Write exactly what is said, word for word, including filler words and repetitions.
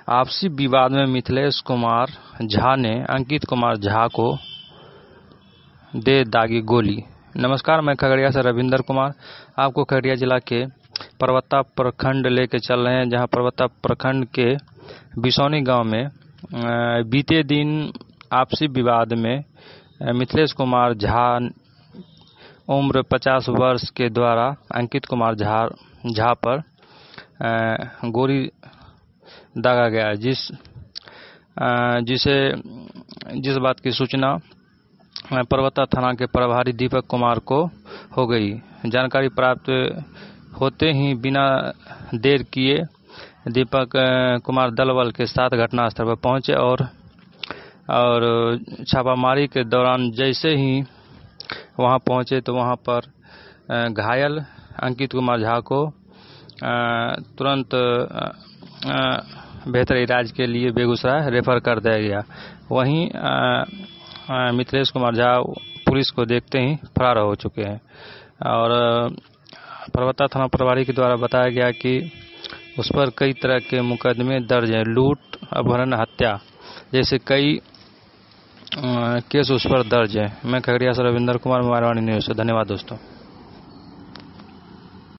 आपसी विवाद में मिथिलेश कुमार झा ने अंकित कुमार झा को दे दागी गोली। नमस्कार, मैं खगड़िया से रविंदर कुमार आपको खगड़िया जिला के परबत्ता प्रखंड लेके चल रहे हैं, जहां परबत्ता प्रखंड के बिसौनी गांव में बीते दिन आपसी विवाद में मिथिलेश कुमार झा उम्र पचास वर्ष के द्वारा अंकित कुमार झा झा पर गोली दागा गया, जिस जिसे जिस बात की सूचना परबत्ता थाना के प्रभारी दीपक कुमार को हो गई। जानकारी प्राप्त होते ही बिना देर किए दीपक कुमार दल बल के साथ घटनास्थल पर पहुंचे और और छापामारी के दौरान जैसे ही वहां पहुंचे तो वहां पर घायल अंकित कुमार झा को तुरंत बेहतर इलाज के लिए बेगूसराय रेफर कर दिया गया। वहीं मिथिलेश कुमार झा पुलिस को देखते ही फरार हो चुके हैं और परबत्ता थाना प्रभारी के द्वारा बताया गया कि उस पर कई तरह के मुकदमे दर्ज हैं, लूट, अपहरण, हत्या जैसे कई केस उस पर दर्ज है। मैं खगड़िया से रविंदर कुमार, मोबाइल वाणी न्यूज़ से। धन्यवाद दोस्तों।